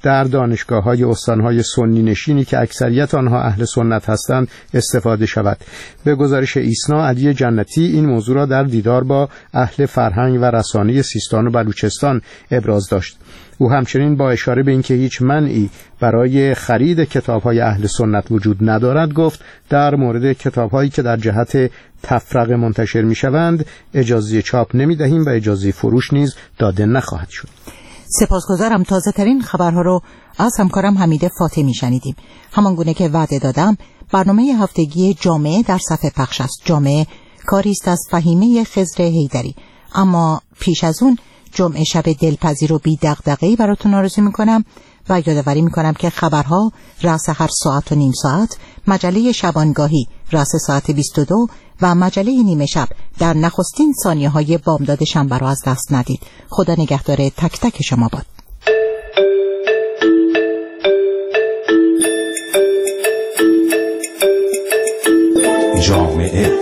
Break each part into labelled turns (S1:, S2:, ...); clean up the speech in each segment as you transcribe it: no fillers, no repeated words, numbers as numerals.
S1: در دانشگاه‌های استان‌های سنی نشینی که اکثریت آنها اهل سنت هستند استفاده شود. به گزارش ایسنا، علی جنتی این موضوع را در دیدار با اهل فرهنگ و رسانه سیستان و بلوچستان ابراز داشت. او همچنین با اشاره به اینکه هیچ منعی برای خرید کتاب‌های اهل سنت وجود ندارد گفت در مورد کتاب‌هایی که در جهت تفرقه منتشر می‌شوند اجازه چاپ نمی‌دهیم و اجازه فروش نیز داده نخواهد شد.
S2: سپاسگزارم. تازه ترین خبرها رو از همکارم حمید فاطمی شنیدیم. همان گونه که وعده دادم برنامه هفتگی جامعه در صفحه پخش است. جامعه کاری است از فهیمه خضر حیدری. اما پیش از اون جمعه شب دلپذیر و بی دغدغه‌ای براتون آرزو میکنم و یادآوری میکنم که خبرها رأس هر ساعت و نیم ساعت، مجله شبانگاهی رأس ساعت 22 و مجله نیمه شب در نخستین ثانیه‌های بامداد شنبه را از دست ندید. خدا نگهدار تک تک شما باد.
S3: جامعه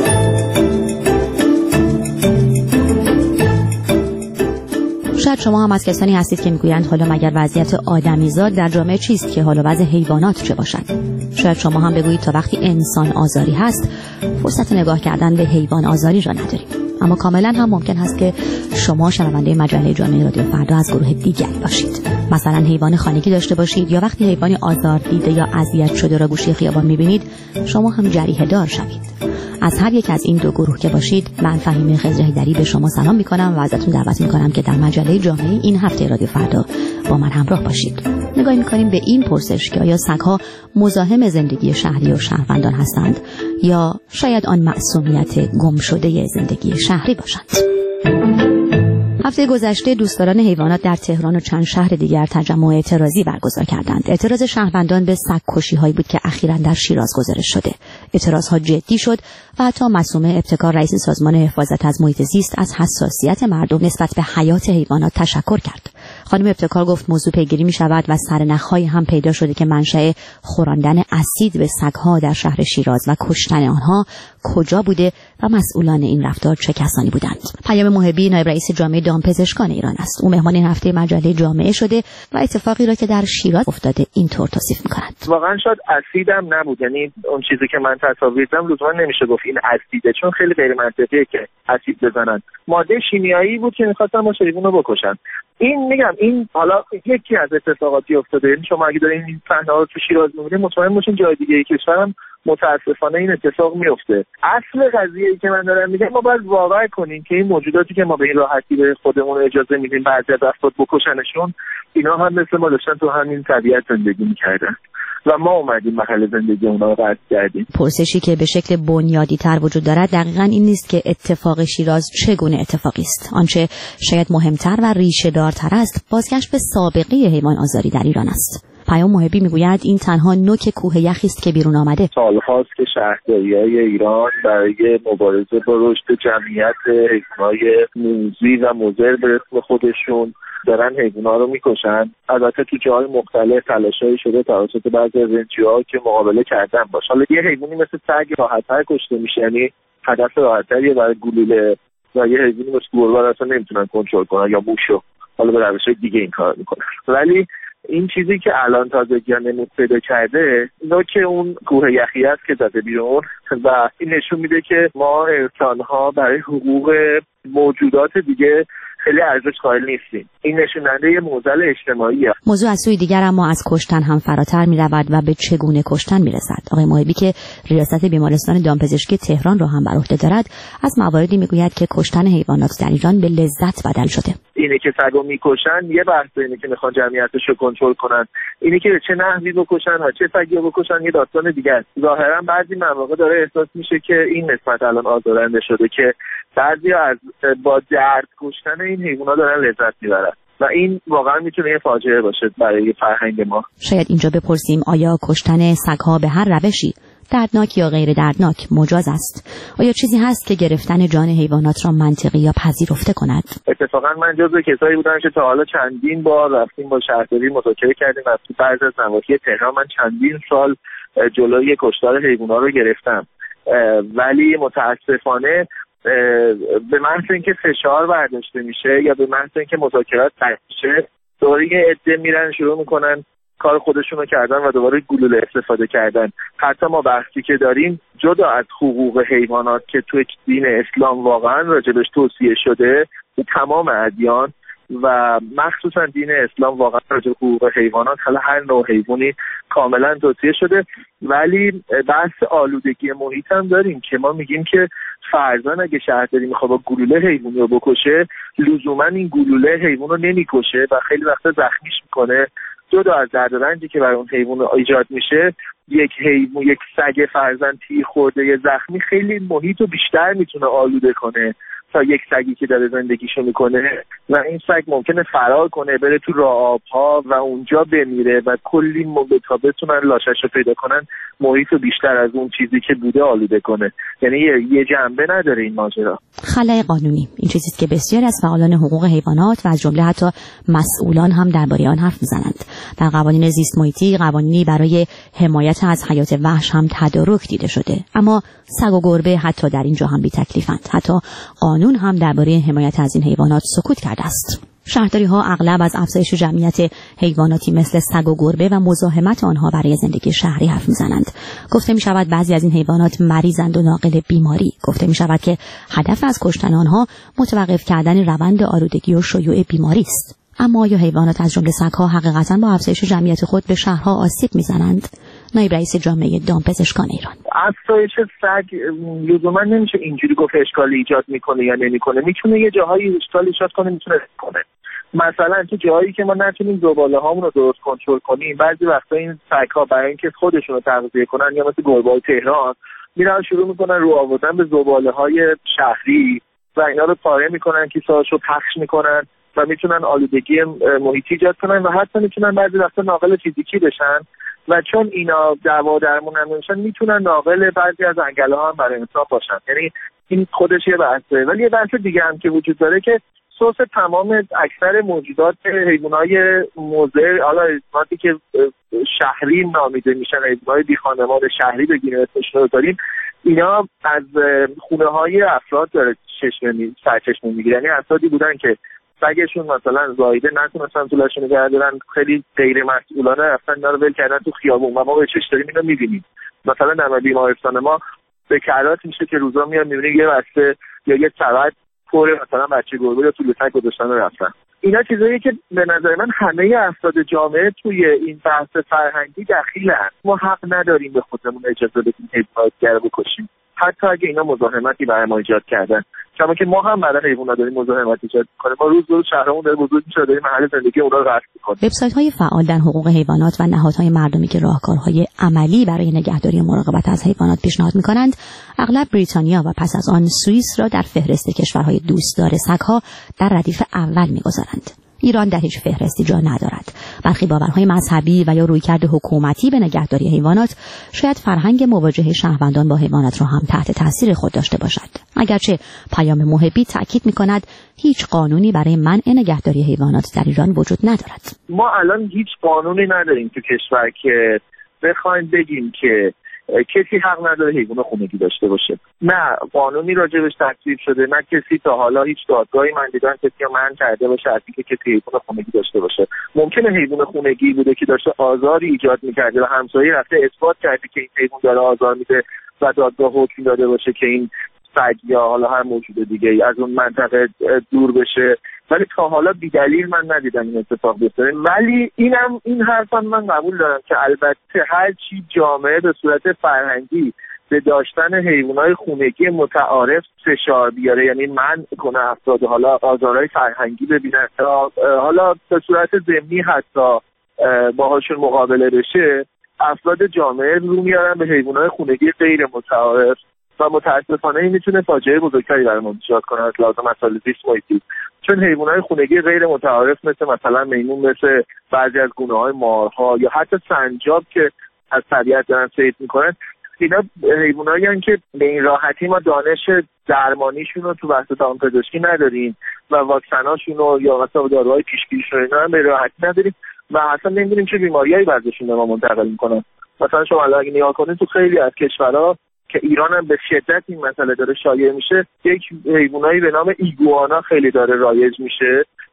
S4: شاید شما هم از کسانی هستید که میگویند حالا مگر وضعیت آدمیزاد در جامعه چیست که حالا وضع حیوانات چه باشد؟ شاید شما هم بگویید تا وقتی انسان آزاری هست فرصت نگاه کردن به حیوان آزاری را نداریم. اما کاملا هم ممکن هست که شما شنونده مجله جامعه رادیو فردا از گروه دیگری باشید. مثلا حیوان خانگی داشته باشید یا وقتی حیوانی آزار دیده یا اذیت شده را گوشه خیابان میبینید شما هم جریحه دار شوید. از هر یک از این دو گروه که باشید من فهیمه خضر حیدری به شما سلام میکنم و ازتون دعوت میکنم که در مجله جامعه این هفته رادیو فردا با من همراه باشید. نگاهی میکنیم به این پرسش که آیا سگ‌ها مزاحم زندگی شهری و شهروندان هستند یا شاید آن معصومیت گم شده زندگی شهری باشند. هفته گذشته دوستداران حیوانات در تهران و چند شهر دیگر تجمع اعتراضی برگزار کردند. اعتراض شهروندان به سگ‌کشی‌هایی بود که اخیراً در شیراز گزارش شده. اعتراضها جدی شد و حتی معصومه ابتکار رئیس سازمان حفاظت از محیط زیست از حساسیت مردم نسبت به حیات حیوانات تشکر کرد. خانم ابتکار گفت موضوع پیگیری می شود و سرنخ‌هایی هم پیدا شده که منشأ خوراندن اسید به سگ‌ها در شهر شیراز و کشتن آنها کجا بوده و مسئولان این رفتار چه کسانی بودند. پیام محبی نایب رئیس جامعه دامپزشکان ایران است. او مهمان این هفته مجله جامعه شده و اتفاقی را که در شیراز افتاده اینطور توصیف می‌کند.
S5: واقعا شاید اسیدم نبود، یعنی اون چیزی که من تصاویر دیدم لزوما نمیشه گفت این اسیده، چون خیلی غیر منطقیه که اسید بزنن. ماده شیمیایی بود که می‌خواستن ما حیوانو بکشن. این میگم این حالا یکی از اتفاقاتی افتاده. یعنی شما اگه دارین این صحنه‌ها رو تو شیراز می‌بینید مطمئن باشین جای دیگه کشورم متاسفانه این اتفاق میفته. اصل قضیه‌ای که من دارم میگم ما باید باور کنیم که این موجوداتی که ما به این راحتی به خودمون اجازه میدیم بعضی از افراد بکشنشون، اینا هم مثل ما داشتن تو همین طبیعت زندگی میکردن و ما اومدیم محل زندگی اونا رو رد کردیم.
S4: پرسشی که به شکل بنیادی تر وجود دارد دقیقاً این نیست که اتفاق شیراز چگونه اتفاقی است. آنچه شاید مهمتر و ریشه دارتر است بازگشت به سابقه حیوان آزاری در ایران است. پیام محبی میگوید این تنها نوک کوه یخی است که بیرون آمده.
S5: سال‌هاست که شهرداری‌های ایران برای مبارزه با رشد جمعیت حیوانات موذی و مضر به اسم خودشون دارن حیوانات رو میکشن. البته تو جاهای مختلف تلاشایی شده توسط بعضی از NGOها که مقابله کردن باشه. حالا یه حیوانی مثل سگ راحت‌تر کشته میشه، یعنی هدف راحت‌تریه برای گلوله، و یه حیوانی مثل گربه اصلا نمیتونن کنترل کنن یا موشو، حالا به روش‌های دیگه این کار میکنن. ولی این چیزی که الان تازگی نمود پیدا کرده نوک اون کوه یخی است که زده بیرون و این نشون میده که ما انسان‌ها برای حقوق موجودات دیگه خیلی ارزش قائل نیستیم. این نشوننده یه معضل اجتماعیه.
S4: موضوع از سوی دیگر اما از کشتن هم فراتر می‌رود و به چگونه کشتن می‌رسد. آقای محبی که ریاست بیمارستان دامپزشکی تهران را هم بر عهده دارد از مواردی میگوید که کشتن حیوانات در ایران به لذت بدل شده.
S5: اینه که سگو میکشن یه بحث، اینه که میخوان جمعیتش رو کنترل کنن، اینه که چه نحوی بکشن و چه سگی رو بکشن یه داستان دیگه است. ظاهرا بعضی مواقع داره احساس میشه که این نسبت الان آزارنده شده که بعضیا از با درد کشتن این حیونا دارن لذت میبرن و این واقعا میتونه یه فاجعه باشه برای فرهنگ ما.
S4: شاید اینجا بپرسیم آیا کشتن سگ‌ها به هر روشی، دردناک یا غیر دردناک، مجاز است؟ آیا چیزی هست که گرفتن جان حیوانات را منطقی یا پذیرفته کند؟
S5: اتفاقا من جزو کسایی بودم که تا حالا چندین بار رفتیم با شهرداری مذاکره کردیم و تو بعضی از نواحی تهران من چندین سال جلوی کشتار حیوانات رو گرفتم، ولی متاسفانه به محض اینکه فشار برداشته میشه یا به محض اینکه مذاکرات تموم میشه دوباره یه عده میرن شروع میکنن کار خودشونو کردن و دوباره گلوله استفاده کردن. حتی ما بحثی که داریم جدا از حقوق حیوانات که توی دین اسلام واقعا راجبش توصیه شده، تو تمام ادیان و مخصوصا دین اسلام واقعا راجب حقوق حیوانات، حالا هر نوع حیوانی کاملا توصیه شده. ولی بحث آلودگی محیط هم داریم که ما میگیم که فرضاً اگه شهرداری میخواد با گلوله حیوانی رو بکشه، لزوما این گلوله حیوان رو نمیکشه و خیلی وقتا زخمیش میکنه. جدا از درد و رنجی که برای اون حیوان ایجاد میشه، یک سگ فرضاً تیر خورده یا زخمی خیلی محیط رو بیشتر میتونه آلوده کنه تا یک سگی که داره زندگیشو میکنه و این سگ ممکنه فرار کنه بره تو راه آبها و اونجا بمیره و کلی تا بتونن لاشش رو پیدا کنن محیط رو بیشتر از اون چیزی که بوده آلوده کنه. یعنی یه جنبه نداره این ماجرا.
S4: خلأ قانونی این چیزیست که بسیاری از فعالان حقوق حیوانات و از جمله حتی مسئولان هم درباره آن حرف میزنند. در قوانین زیست محیطی قوانینی برای حمایت از حیات وحش هم تدارک دیده شده، اما سگ و گربه حتی در اینجا هم بی تکلیفند. حتی قانون هم درباره حمایت از این حیوانات سکوت کرده است. شهرداری‌ها اغلب از افزایش جمعیت حیواناتی مثل سگ و گربه و مزاحمت آنها برای زندگی شهری حرف می‌زنند. گفته می‌شود بعضی از این حیوانات مریضند و ناقل بیماری. گفته می‌شود که هدف از کشتن آنها متوقف کردن روند آلودگی و شیوع بیماری است. اما آیا حیوانات از جمله سگ‌ها حقیقتاً با افزایش جمعیت خود به شهرها آسیب می‌زنند؟ نایب رئیس جامعه دامپزشکان ایران:
S5: افزایش سگ لزوما نمیشه اینجوری گفت اشکال ایجاد میکنه یا نمیکنه. میتونه یه جاهایی اشکال ایجاد کنه، میتونه کنه. مثلا تو جایی که ما نتونیم زباله هامون رو درست کنترل کنیم، بعضی وقتا این سگ‌ها برای اینکه خودشون رو تغذیه کنن یا مثل گربه‌های تهران میرن شروع میکنن رو آوردن به زباله‌های شهری و اینا رو پاره میکنن، کیسه‌هاشو پخش میکنن و میتونن آلودگی محیطی ایجاد کنن و حتی میتونن بعضی وقتا ناقل فیزیکی بشن و چون اینا دوا درمون نمیشن میتونن ناقل بعضی از انگل‌ها هم برای انسان باشن. یعنی این خودش یه بحثه. ولی یه بحث دیگه هم که وجود داره که سوس تمام اکثر موجودات حیوانات مضر، حالا حیواناتی که شهری نامیده میشن، حیوانات بی خانمان شهری بگیریم اسمشون رو داریم، اینا از خونه‌های افراد داره سرچشمه میگیره. یعنی افرادی بودن که سگشون مثلا زایده نتونستن طولش نگه دارن، خیلی غیر مسئولانه رفتن اینا رو ول کردن تو خیابون و ما به چش داریم اینو میبینیم. مثلا در بیمارستان ما به کرات میشه که روزا میاد میبینی یه بسته یا یه سبد پر مثلا بچه گربه یا طول سگ گذاشتن رفتن. اینا چیزایی که به نظر من همه افراد جامعه توی این بحث فرهنگی دخیلن. ما حق نداریم به خودمون اجازه بدیم حیوانات رو بکشیم، حتی اگه اینا مزاحمتی برای ما ایجاد کردن. چون که ما هم برای حیوانات داریم مزاحمت ایجاد می‌کنیم. ما روز به روز شهرمون داره بزرگ میشه، داریم محل زندگی اونها رو قطع می‌کنیم.
S4: وبسایت‌های فعال در حقوق حیوانات و نهادهای مردمی که راهکارهای عملی برای نگهداری و مراقبت از حیوانات پیشنهاد می‌کنند، اغلب بریتانیا و پس از آن سوئیس را در فهرست کشورهای دوستدار سگ‌ها در ردیف اول می‌گذارند. ایران در هیچ فهرستی جا ندارد. برخی باورهای مذهبی و یا رویکرد حکومتی به نگهداری حیوانات شاید فرهنگ مواجهه شهروندان با حیوانات را هم تحت تاثیر خود داشته باشد. اگرچه پیام محبی تاکید می‌کند هیچ قانونی برای منع نگهداری حیوانات در ایران وجود ندارد.
S5: ما الان هیچ قانونی نداریم تو کشور که بخوایم بگیم که کسی حق نداره حیوان خونگی داشته باشه. نه قانونی راجبش تصویب شده، نه کسی تا حالا هیچ دادگاهی من دیدم کسی منع کرده باشه از اینکه کسی حیوان خونگی داشته باشه. ممکنه حیوان خونگی بوده که داشته آزاری ایجاد می‌کرده و همسایه رفته اثبات کرده که این حیوان داره آزار میده و دادگاه حکم داده باشه که این سگ یا حالا هر موجود دیگه از اون منطقه دور بشه. ولی تا حالا بی‌دلیل من ندیدم این اتفاق بیفته. ولی این حرفم من قبول دارم که البته هر چی جامعه به صورت فرهنگی به داشتن حیوانات خونگی متعارف فشار بیاره، یعنی منع کنه افراد حالا آزارهای فرهنگی ببینن تا حالا به صورت ضمنی حتی باهاشون مقابله بشه، افراد جامعه رو میارن به حیوانات خونگی غیر متعارف و متاسفانه این میتونه فاجعه بزرگتری برای ما ایجاد کنه از لحاظ مسائل زیست محیطی. چون حیوانات خونگی غیر متعارف مثلا میمون، مثل بعضی از گونه‌های مارها یا حتی سنجاب که از طبیعت دارن صید میکنن، اینا حیوانایی که به این راحتی ما دانش درمانیشون رو تو بحث دامپزشکی نداریم و واکسناشون رو یا مثلا داروهای پیشگیریشون رو به راحتی نداریم و اصلا نمیدونیم چه بیماریایی بعضیشون به ما منتقل میکنن. مثلا شما اگه نگاه کنید تو خیلی از کشورها که ایران هم به شدت این مسئله داره شایع میشه، یک حیوانایی به نام ایگوانا خیلی داره رایج میشه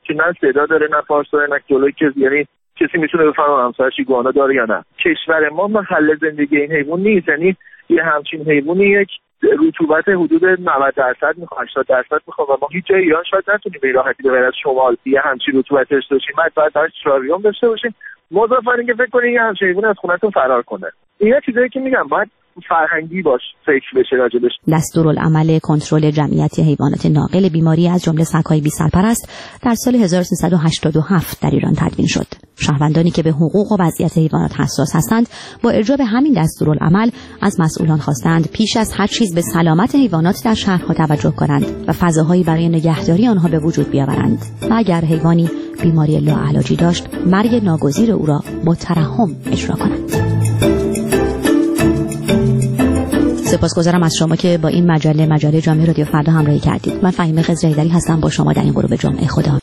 S5: که نه صدا داره نه پارس داره نه جلوی یعنی کسی میتونه بفهمه همسرش ایگوانا داره یا نه. کشور ما محل زندگی این حیوان نیست، یعنی یه همچین حیوانی یک رطوبت حدود 90% میخواد 80% میخواد و ما هیچ جای ایران شاید نتونیم به راحتی به غیر از شمال یه همچین رطوبت داشته باشیم. بعد تراریوم داشته باشیم. مضافاً اینکه فکر کنید یه همچین حیوان از خونتون فرار کنه. اینا چیزایی که میگم باید فرهنگی باش فکر بشه راجبش.
S4: دستورالعمل کنترل جمعیت حیوانات ناقل بیماری از جمله سگ‌های بی‌سرپرست در سال 1387 در ایران تدوین شد. شهروندانی که به حقوق و وضعیت حیوانات حساس هستند با اجرا به همین دستورالعمل از مسئولان خواستند پیش از هر چیز به سلامت حیوانات در شهرها توجه کنند و فضاهایی برای نگهداری آنها به وجود بیاورند و اگر حیوانی بیماری لاعلاجی داشت مرگ ناگزیر او را با ترحم اجرا کنند. سپاسگزارم از شما که با این مجله جامعه رادیو فردا همراهی کردید. من فهیمه خضرایی‌دری هستم با شما در این غروب جمعه. خدا